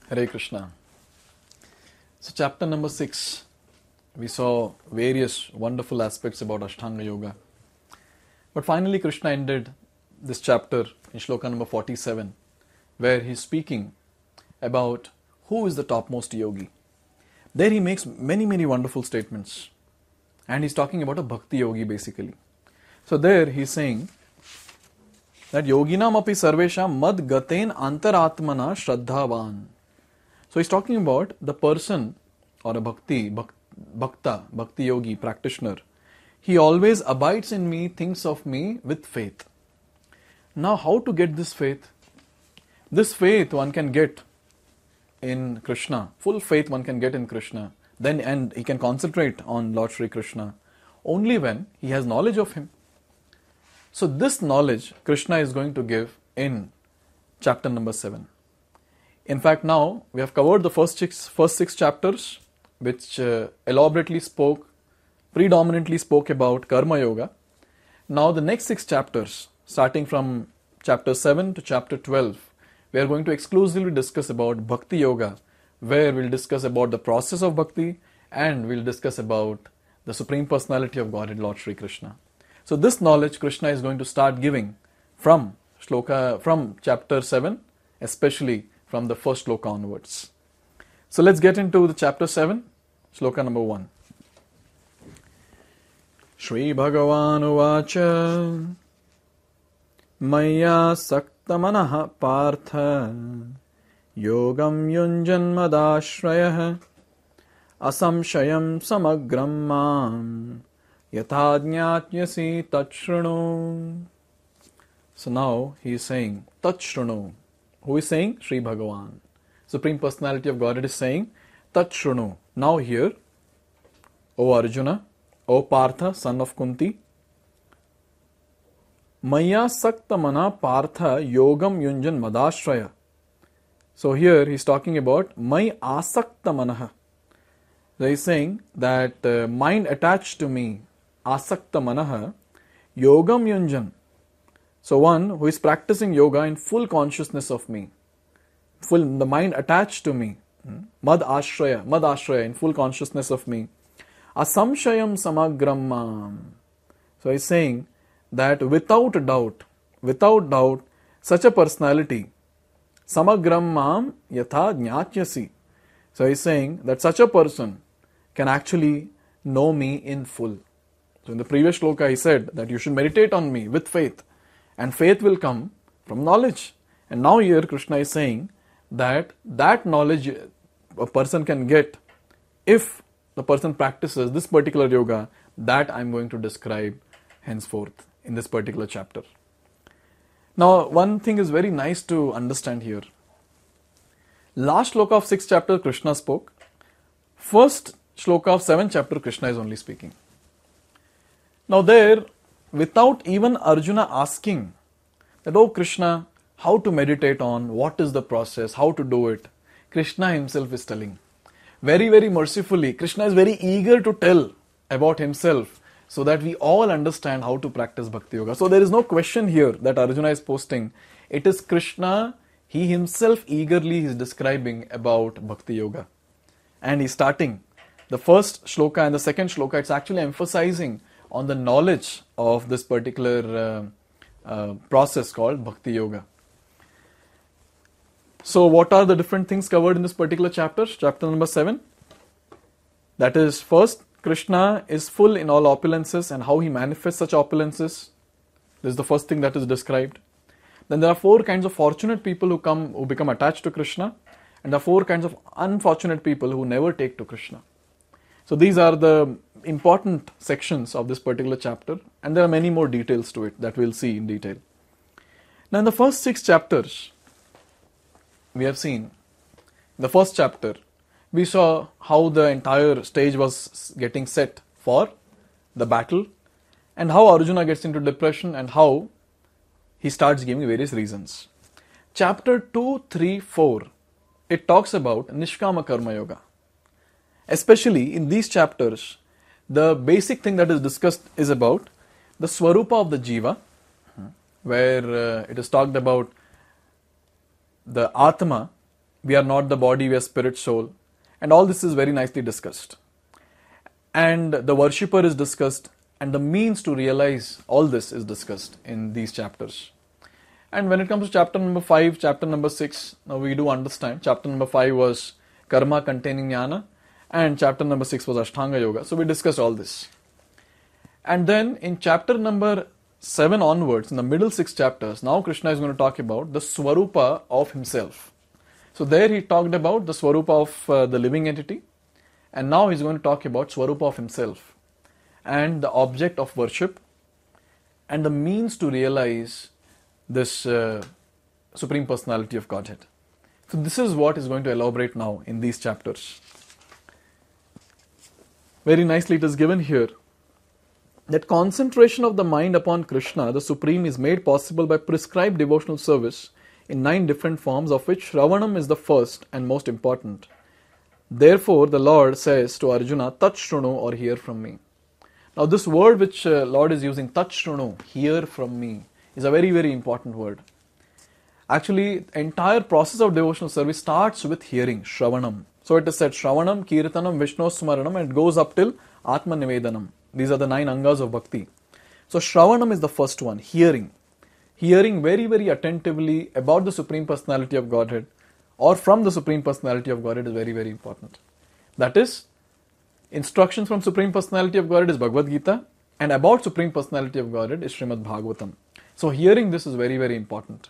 Hare Krishna. So chapter number 6, we saw various wonderful aspects about Ashtanga Yoga. But finally Krishna ended this chapter in shloka number 47, where he's speaking about who is the topmost yogi. There he makes many wonderful statements. And he's talking about a bhakti yogi basically. So there he's saying that yoginam api sarvesham mad gaten antaratmana shraddhavan. So he's talking about the person or a bhakti yogi, practitioner. He always abides in me, thinks of me with faith. Now how to get this faith? This faith one can get in Krishna. Full faith one can get in Krishna. And he can concentrate on Lord Shri Krishna only when he has knowledge of him. So this knowledge Krishna is going to give in chapter number 7. In fact, now we have covered the first six chapters, which predominantly spoke about Karma Yoga. Now the next 6 chapters, starting from chapter 7 to chapter 12, we are going to exclusively discuss about Bhakti Yoga, where we'll discuss about the process of Bhakti and we'll discuss about the Supreme Personality of Godhead, Lord Shri Krishna. So this knowledge Krishna is going to start giving from chapter 7, especially from the first shloka onwards. So let's get into the chapter 7, shloka number 1. Shri Bhagavan Uvacha Maya Saktamanaha Partha Yogam Yunjan Madashrayah Asamshayam Samagram Mam Yatadnyatnyasi Tachrunu. So now he is saying Tachrunu. Who is saying? Shri Bhagavan. Supreme Personality of Godhead is saying Tachrunu. Now here, O Arjuna, O Partha, son of Kunti, Maya Saktamana Partha Yogam Yunjan Madashraya. So here he is talking about Mai Asaktamanaha. He is saying that mind attached to me, Asaktamanaha, Yogam Yunjan. So one who is practicing yoga in full consciousness of me, the mind attached to me, Mad Ashraya, in full consciousness of me, Asamshayam Samagram. So he's saying that without doubt, such a personality, Samagram Mam Yatha Jnatyasi. So he's saying that such a person can actually know me in full. So in the previous shloka he said that you should meditate on me with faith. And faith will come from knowledge. And now here Krishna is saying that knowledge a person can get if the person practices this particular yoga that I am going to describe henceforth in this particular chapter. Now one thing is very nice to understand here. Last shloka of 6th chapter Krishna spoke. First shloka of 7th chapter Krishna is only speaking. Now there, without even Arjuna asking that, oh Krishna, how to meditate on, what is the process, how to do it, Krishna himself is telling. Very mercifully, Krishna is very eager to tell about himself so that we all understand how to practice Bhakti Yoga. So there is no question here that Arjuna is posting. It is Krishna, he himself eagerly is describing about Bhakti Yoga. And he's starting the first shloka and the second shloka, it's actually emphasizing on the knowledge of this particular process called Bhakti Yoga. So what are the different things covered in this particular chapter? Chapter number 7. That is, first, Krishna is full in all opulences and how he manifests such opulences. This is the first thing that is described. Then there are 4 kinds of fortunate people who become attached to Krishna, and there are 4 kinds of unfortunate people who never take to Krishna. So these are the important sections of this particular chapter, and there are many more details to it that we'll see in detail. Now in the first 6 chapters, we have seen, in the first chapter, we saw how the entire stage was getting set for the battle, and how Arjuna gets into depression, and how he starts giving various reasons. Chapter 2, 3, 4, it talks about Nishkama Karma Yoga. Especially in these chapters, the basic thing that is discussed is about the Swarupa of the Jiva, where it is talked about the Atma we are not the body, we are spirit, soul. And all this is very nicely discussed. And the worshipper is discussed, and the means to realize all this is discussed in these chapters. And when it comes to chapter number 5, chapter number 6, now we do understand. Chapter number 5 was karma containing jnana, and chapter number 6 was Ashtanga Yoga. So we discussed all this. And then in chapter number 7 onwards, in the middle 6 chapters, now Krishna is going to talk about the Swarupa of himself. So there he talked about the Swarupa of the living entity, and now he's going to talk about Swarupa of himself and the object of worship and the means to realize this Supreme Personality of Godhead. So this is what is going to elaborate now in these chapters. Very nicely it is given here that concentration of the mind upon Krishna, the Supreme, is made possible by prescribed devotional service in 9 different forms, of which Shravanam is the first and most important. Therefore, the Lord says to Arjuna, Tat Shrunu, or hear from me. Now this word which Lord is using, Tat Shrunu, hear from me, is a very, very important word. Actually, the entire process of devotional service starts with hearing, Shravanam. So it is said, Shravanam, Kirtanam, Vishnu Smaranam, and it goes up till Atma Nivedanam. These are the 9 angas of bhakti. So Shravanam is the first one, hearing. Hearing very, very attentively about the Supreme Personality of Godhead or from the Supreme Personality of Godhead is very, very important. That is, instructions from Supreme Personality of Godhead is Bhagavad Gita, and about Supreme Personality of Godhead is Srimad Bhagavatam. So hearing this is very, very important.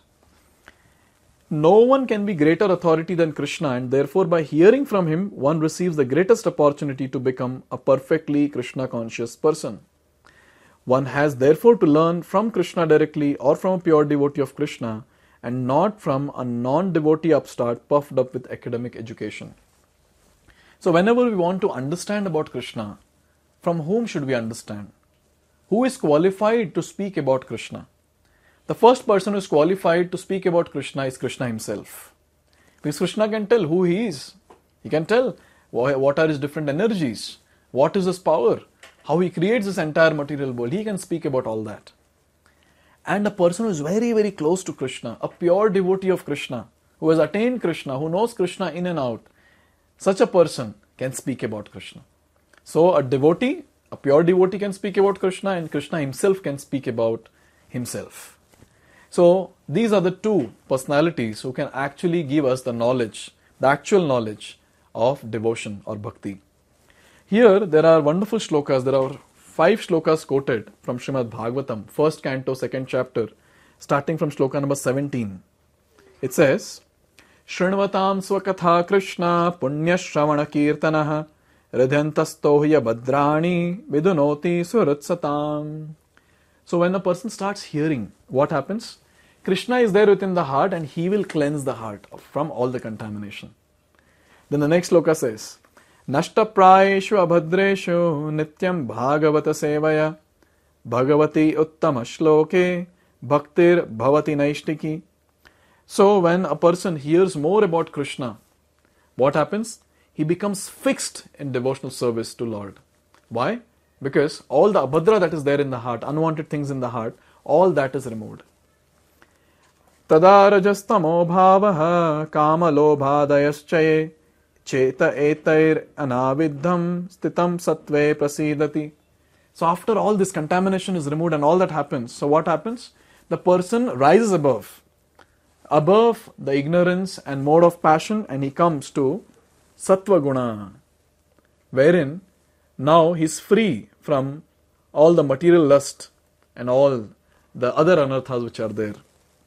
No one can be greater authority than Krishna, and therefore by hearing from him, one receives the greatest opportunity to become a perfectly Krishna conscious person. One has therefore to learn from Krishna directly or from a pure devotee of Krishna, and not from a non-devotee upstart puffed up with academic education. So whenever we want to understand about Krishna, from whom should we understand? Who is qualified to speak about Krishna? The first person who is qualified to speak about Krishna is Krishna himself. Because Krishna can tell who he is. He can tell what are his different energies, what is his power, how he creates this entire material world. He can speak about all that. And a person who is very, very close to Krishna, a pure devotee of Krishna, who has attained Krishna, who knows Krishna in and out, such a person can speak about Krishna. So a devotee, a pure devotee can speak about Krishna, and Krishna himself can speak about himself. So these are the 2 personalities who can actually give us the knowledge, the actual knowledge of devotion or bhakti. Here there are wonderful shlokas. There are 5 shlokas quoted from Srimad Bhagavatam, 1st canto, 2nd chapter, starting from shloka number 17. It says, Shrinvatam swakatha Krishna punya shravana kirtanaha ridhyantastohya badrani vidunoti suratsatam. So when a person starts hearing, what happens? Krishna is there within the heart, and he will cleanse the heart from all the contamination. Then the next sloka says, Nashta prayeshu abhadreshu nityam bhagavata sevaya bhagavati uttama shloke bhaktir bhavati naishtiki. So when a person hears more about Krishna, what happens? He becomes fixed in devotional service to Lord. Why? Because all the abhadra that is there in the heart, unwanted things in the heart, all that is removed. Tada rajastamo bhavaha kama lobhadayaschaye cheta etair anavidham stitam sattve prasidati. So after all this contamination is removed and all that happens, so what happens? The person rises above the ignorance and mode of passion, and he comes to sattva guna, wherein now he is free from all the material lust and all the other anarthas which are there.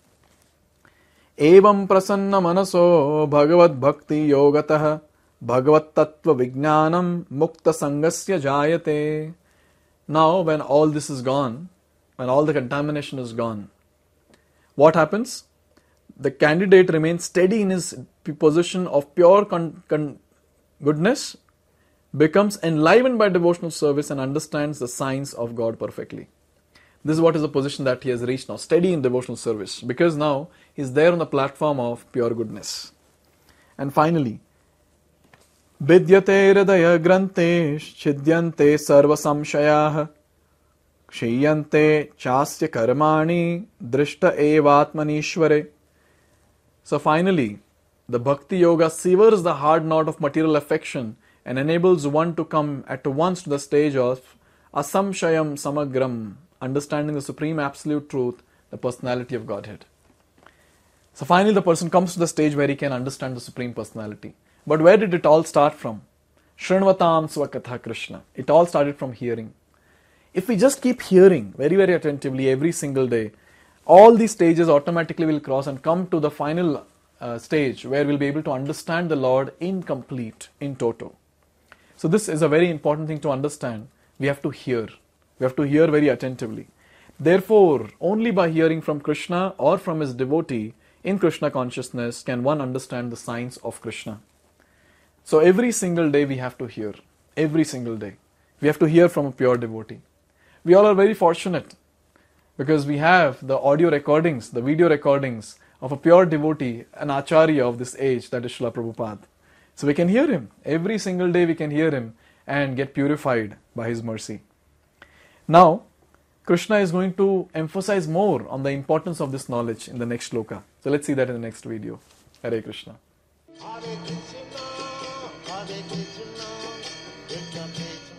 Evam prasanna manaso bhagavad bhakti yogatah bhagavat tattva vijnanam mukta sangasya jayate. Now when all this is gone, when all the contamination is gone, what happens? The candidate remains steady in his position of pure goodness, becomes enlivened by devotional service, and understands the science of God perfectly. This is what is the position that he has reached now, steady in devotional service, because now he is there on the platform of pure goodness. And finally, Vidyate hridaya grante chidyante sarva samshayah kshiyante chasya karmani drishta evatmanishvare. So finally, The Bhakti Yoga severs the hard knot of material affection and enables one to come at once to the stage of Asamshayam Samagram, understanding the Supreme Absolute Truth, the Personality of Godhead. So finally the person comes to the stage where he can understand the Supreme Personality. But where did it all start from? Shrinvatam Swakatha Krishna. It all started from hearing. If we just keep hearing very, very attentively every single day, all these stages automatically will cross and come to the final stage where we'll be able to understand the Lord in complete, in toto. So this is a very important thing to understand. We have to hear. We have to hear very attentively. Therefore, only by hearing from Krishna or from his devotee in Krishna consciousness can one understand the science of Krishna. So every single day we have to hear. Every single day. We have to hear from a pure devotee. We all are very fortunate because we have the audio recordings, the video recordings of a pure devotee, an acharya of this age, that is Srila Prabhupada. So we can hear him. Every single day we can hear him and get purified by his mercy. Now, Krishna is going to emphasize more on the importance of this knowledge in the next shloka. So let's see that in the next video. Hare Krishna. Hare Krishna, Krishna Krishna,